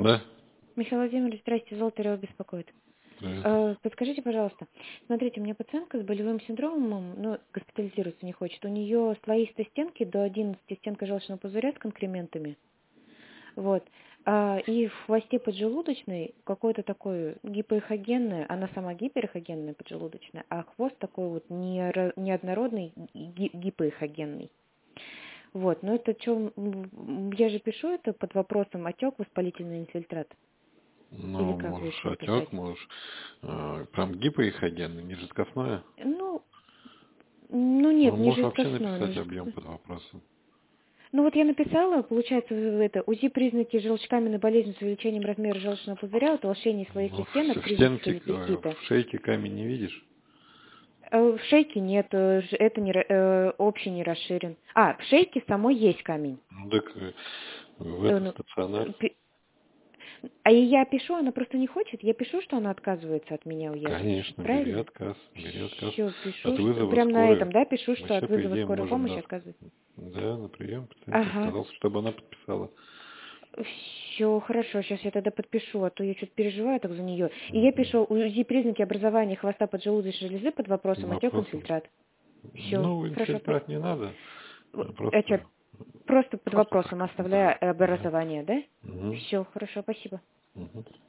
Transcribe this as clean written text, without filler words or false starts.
Да? Михаил Владимирович, здрасте, Золотарева беспокоит. Привет. Подскажите, пожалуйста, смотрите, у меня пациентка с болевым синдромом, ну, госпитализироваться не хочет. У нее слоистые стенки до 11 стенка желчного пузыря с конкрементами. Вот. И в хвосте поджелудочной какой-то такой гипоэхогенный, она сама гиперэхогенная поджелудочная, а хвост такой вот неоднородный гипоэхогенный. Вот, но это что, я же пишу это под вопросом отек, воспалительный инфильтрат. Или Ну, как можешь лучше написать? отек, можешь прям гипоэхогенный, нижескосное. Ну Ну, нет, не можешь вообще жесткостной, написать ниже. объем под вопросом. Ну вот я написала, получается, это УЗИ признаки желчекаменной болезни с увеличением размера желчного пузыря, утолщение Ну, слоистых стенок, в признаки стенке, холецистита. в шейке камень не видишь? В шейке нет, это не, общий не расширен. В шейке самой есть камень. Ну, так в этом Ну, стационар. А и я пишу, она просто не хочет. Я пишу, что она отказывается от меня уехать. Конечно, бери Правильно? отказ, бери отказ. Все, пишу, От что вызова прям на скорой. этом, да, пишу, что Вообще, от по вызова идее, скорой можем, помощи да. отказываюсь. Да, на прием пациент Ага. отказался, чтобы она подписала. Все, хорошо, сейчас я тогда подпишу, а то я что-то переживаю так за нее. И я Мгм. пишу УЗИ признаки образования хвоста поджелудочной железы под вопросом отек Вопросом. инфильтрат. Все, Ну, хорошо, инфильтрат не надо. что, Просто, просто под просто вопросом так. Да. оставляю Да. образование, да? Угу. Все, хорошо, спасибо. Угу.